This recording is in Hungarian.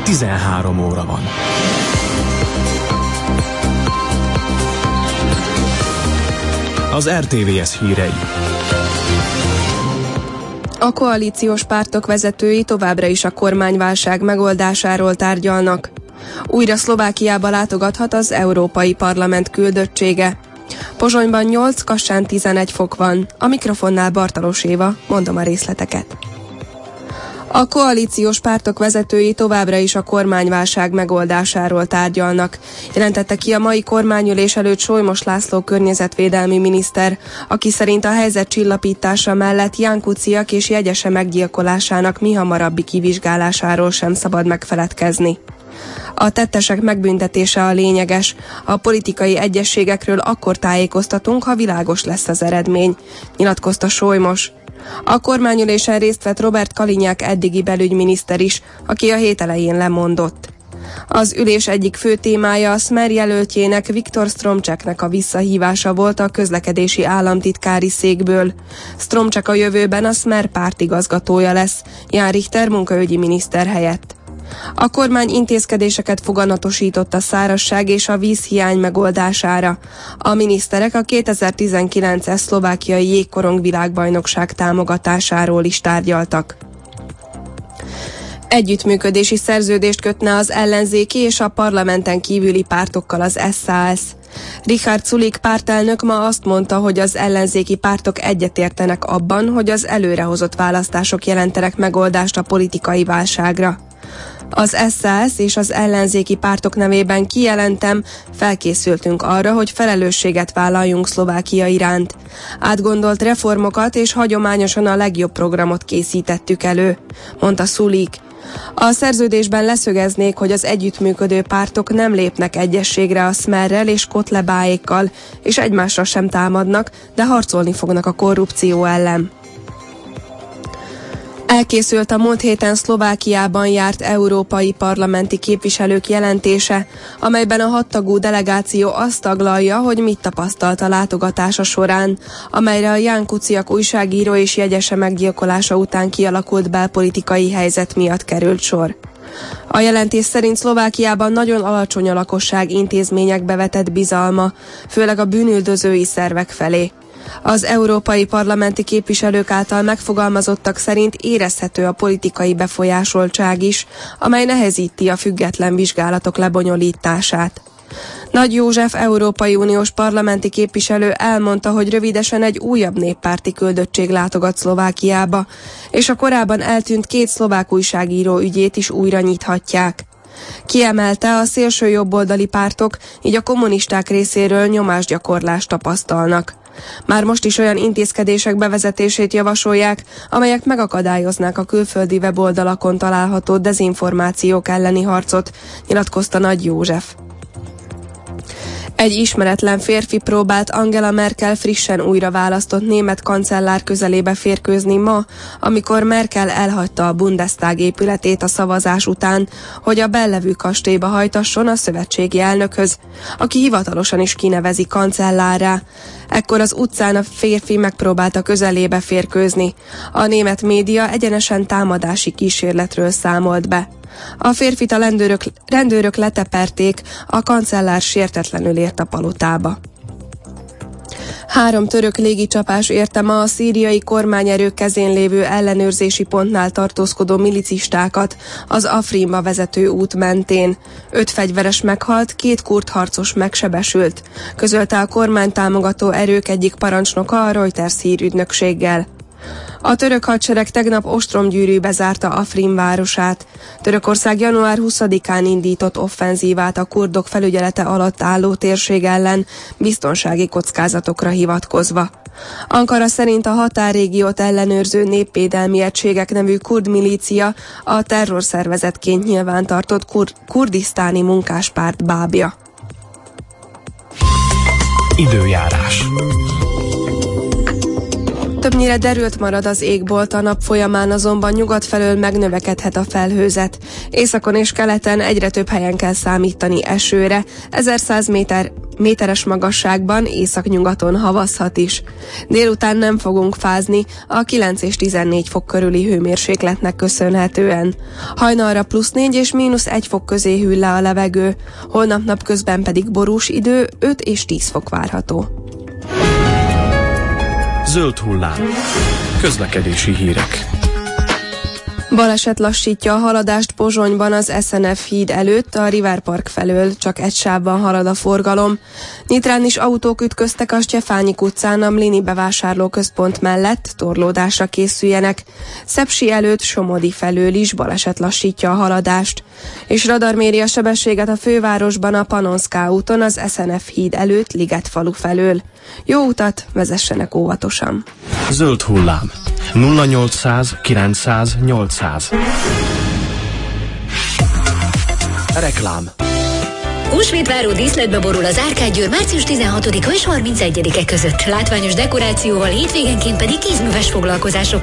13 óra van. Az RTVS hírei. A koalíciós pártok vezetői továbbra is a kormányválság megoldásáról tárgyalnak. Újra Szlovákiába látogathat az Európai Parlament küldöttsége. Pozsonyban 8, Kassán 11 fok van. A mikrofonnál Bartalos Éva, mondom a részleteket. A koalíciós pártok vezetői továbbra is a kormányválság megoldásáról tárgyalnak, jelentette ki a mai kormányülés előtt Solymos László környezetvédelmi miniszter, aki szerint a helyzet csillapítása mellett Ján Kuciak és Jegyese meggyilkolásának mihamarabbi kivizsgálásáról sem szabad megfeledkezni. A tettesek megbüntetése a lényeges, a politikai egyezségekről akkor tájékoztatunk, ha világos lesz az eredmény, nyilatkozta Solymos. A kormányülésen részt vett Robert Kalinyák eddigi belügyminiszter is, aki a hét elején lemondott. Az ülés egyik fő témája a Smer jelöltjének, Viktor Stromczeknek a visszahívása volt a közlekedési államtitkári székből. Stromczek a jövőben a Smer pártigazgatója lesz, Ján Richter munkaügyi miniszter helyett. A kormány intézkedéseket foganatosított a szárazság és a vízhiány megoldására. A miniszterek a 2019-es szlovákiai jégkorong világbajnokság támogatásáról is tárgyaltak. Együttműködési szerződést kötne az ellenzéki és a parlamenten kívüli pártokkal az SZSZ. Richard Sulik pártelnök ma azt mondta, hogy az ellenzéki pártok egyetértenek abban, hogy az előrehozott választások jelentenek megoldást a politikai válságra. Az SZSZ és az ellenzéki pártok nevében kijelentem, felkészültünk arra, hogy felelősséget vállaljunk Szlovákia iránt. Átgondolt reformokat és hagyományosan a legjobb programot készítettük elő, mondta Sulik. A szerződésben leszögeznék, hogy az együttműködő pártok nem lépnek egyességre a Smerrel és Kotlebáékkal, és egymásra sem támadnak, de harcolni fognak a korrupció ellen. Elkészült a múlt héten Szlovákiában járt európai parlamenti képviselők jelentése, amelyben a 6 tagú delegáció azt taglalja, hogy mit tapasztalt a látogatása során, amelyre a Ján Kuciak újságíró és Jegyese meggyilkolása után kialakult belpolitikai helyzet miatt került sor. A jelentés szerint Szlovákiában nagyon alacsony a lakosság intézményekbe vetett bizalma, főleg a bűnüldözői szervek felé. Az európai parlamenti képviselők által megfogalmazottak szerint érezhető a politikai befolyásoltság is, amely nehezíti a független vizsgálatok lebonyolítását. Nagy József Európai Uniós parlamenti képviselő elmondta, hogy rövidesen egy újabb néppárti küldöttség látogat Szlovákiába, és a korábban eltűnt 2 szlovák újságíró ügyét is újra nyithatják. Kiemelte, a szélső jobboldali pártok, így a kommunisták részéről nyomásgyakorlást tapasztalnak. Már most is olyan intézkedések bevezetését javasolják, amelyek megakadályoznák a külföldi weboldalakon található dezinformációk elleni harcot, nyilatkozta Nagy József. Egy ismeretlen férfi próbált Angela Merkel frissen újra választott német kancellár közelébe férkőzni ma, amikor Merkel elhagyta a Bundestag épületét a szavazás után, hogy a Bellevue kastélyba hajtasson a szövetségi elnökhöz, aki hivatalosan is kinevezi kancellárrá. Ekkor az utcán a férfi megpróbálta közelébe férkőzni. A német média egyenesen támadási kísérletről számolt be. A férfit a rendőrök leteperték, a kancellár sértetlenül ért a palotába. 3 török légicsapás érte ma a szíriai kormányerők kezén lévő ellenőrzési pontnál tartózkodó milicistákat az Afrinba vezető út mentén. 5 fegyveres meghalt, 2 kurd harcos megsebesült, közölte a kormánytámogató erők egyik parancsnoka a Reuters hírügynökséggel. A török hadsereg tegnap ostromgyűrűbe zárta Afrin városát. Törökország január 20-án indított offenzívát a kurdok felügyelete alatt álló térség ellen, biztonsági kockázatokra hivatkozva. Ankara szerint a határrégiót ellenőrző népvédelmi egységek nevű kurd milícia a terrorszervezetként nyilvántartott kurdisztáni munkáspárt bábja. Időjárás. Többnyire derült marad az égbolt, a nap folyamán azonban nyugat felől megnövekedhet a felhőzet. Északon és keleten egyre több helyen kell számítani esőre, 1100 méteres magasságban, északnyugaton havazhat is. Délután nem fogunk fázni, a 9 és 14 fok körüli hőmérsékletnek köszönhetően. Hajnalra +4 és -1 fok közé hűl le a levegő, holnap napközben pedig borús idő, 5 és 10 fok várható. Zöld hullám. Közlekedési hírek. Baleset lassítja a haladást Pozsonyban az SNF híd előtt, a River Park felől csak egy sávban halad a forgalom. Nyitrán is autók ütköztek a Stefánik utcán a Mlini bevásárlóközpont mellett, torlódásra készüljenek. Szepsi előtt Somodi felől is baleset lassítja a haladást. És radar méri a sebességet a fővárosban a Panonszká úton az SNF híd előtt Ligetfalu felől. Jó utat, vezessenek óvatosan! Zöld hullám. 0800 900 800. Reklám. Húsvétváró díszletbe borul az Árkád-Győr március 16-a és 31-e között. Látványos dekorációval, hétvégenként pedig kézműves foglalkozások.